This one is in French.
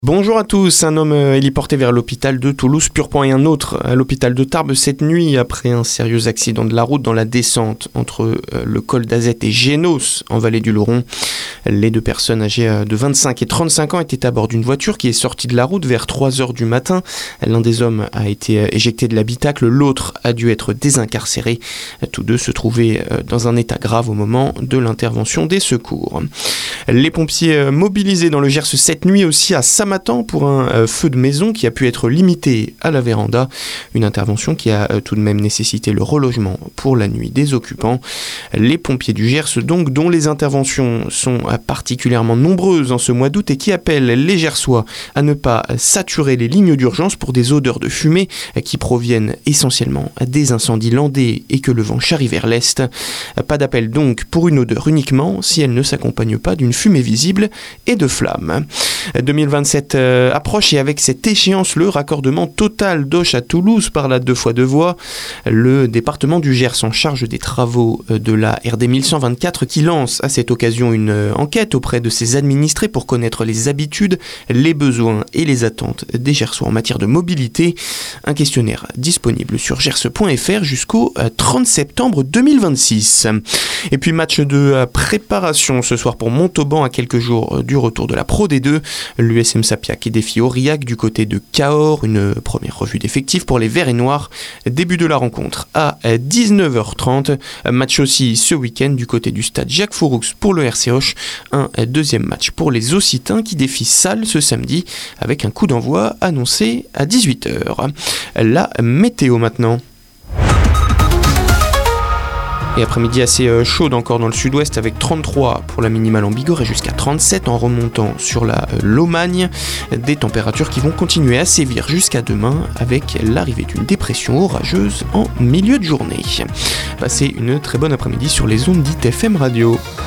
Bonjour à tous, un homme héliporté vers l'hôpital de Toulouse, Purpan, et un autre à l'hôpital de Tarbes cette nuit après un sérieux accident de la route dans la descente entre le col d'Azette et Génos en vallée du Lauron. Les deux personnes âgées de 25 et 35 ans étaient à bord d'une voiture qui est sortie de la route vers 3h du matin. L'un des hommes a été éjecté de l'habitacle, l'autre a dû être désincarcéré. Tous deux se trouvaient dans un état grave au moment de l'intervention des secours. Les pompiers mobilisés dans le Gers cette nuit aussi à Samatan pour un feu de maison qui a pu être limité à la véranda. Une intervention qui a tout de même nécessité le relogement pour la nuit des occupants. Les pompiers du Gers donc, dont les interventions sont particulièrement nombreuses en ce mois d'août et qui appellent les Gersois à ne pas saturer les lignes d'urgence pour des odeurs de fumée qui proviennent essentiellement des incendies landais et que le vent charrie vers l'est. Pas d'appel donc pour une odeur uniquement si elle ne s'accompagne pas d'une fumée visible et de flammes. 2027 approche et avec cette échéance, le raccordement total d'Auch à Toulouse par la 2x2 voies. Le département du Gers en charge des travaux de la RD 1124 qui lance à cette occasion une enquête auprès de ses administrés pour connaître les habitudes, les besoins et les attentes des Gersois en matière de mobilité. Un questionnaire disponible sur gers.fr jusqu'au 30 septembre 2026. Et puis match de préparation ce soir pour Montauban à quelques jours du retour de la Pro D2. L'USM Sapiac défie Aurillac du côté de Cahors. Une première revue d'effectifs pour les Verts et Noirs. Début de la rencontre à 19h30. Match aussi ce week-end du côté du stade Jacques Fouroux pour le RC Auch. Un deuxième match pour les Occitans qui défient Salles ce samedi avec un coup d'envoi annoncé à 18h. La météo maintenant. Et après-midi assez chaude encore dans le sud-ouest avec 33 pour la minimale en Bigorre et jusqu'à 37 en remontant sur la Lomagne. Des températures qui vont continuer à sévir jusqu'à demain avec l'arrivée d'une dépression orageuse en milieu de journée. Passez une très bonne après-midi sur les ondes d'ITFM Radio.